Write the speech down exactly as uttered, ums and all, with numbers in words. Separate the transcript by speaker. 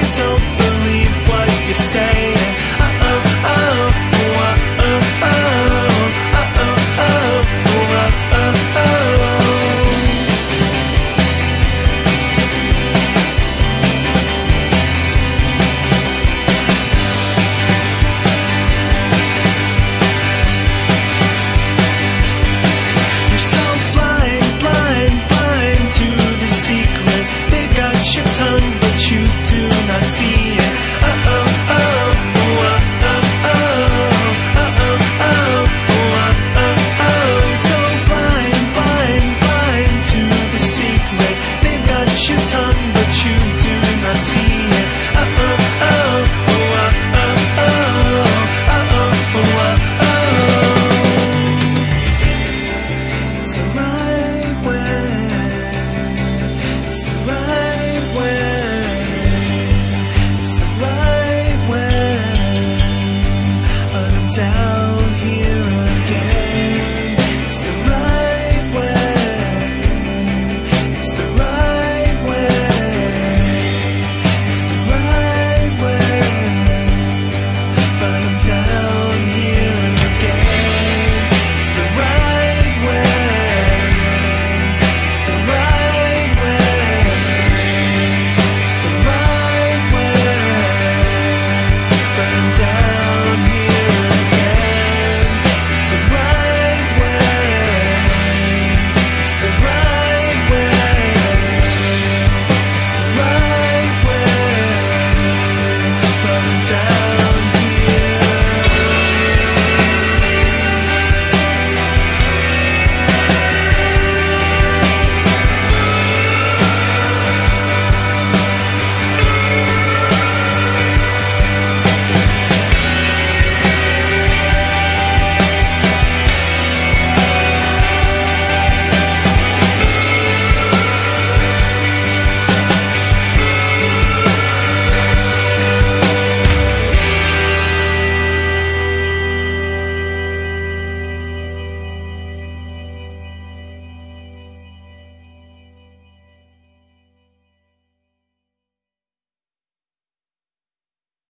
Speaker 1: don't believe what you're saying. Uh-oh, oh, uh-oh, oh, uh-oh, oh, uh-oh, oh. You're so blind, blind, blind to the secret. They got your tongue, but you do not see it. Uh-oh, oh, uh-oh, oh, uh-oh, oh, uh-oh, oh. So blind, blind, blind to the secret. They've got your tongue, but you do not see it. Uh-oh, oh, uh-oh, oh, uh-oh, uh-oh. It's the right way. It's the right way. It's the right way. But I'm down.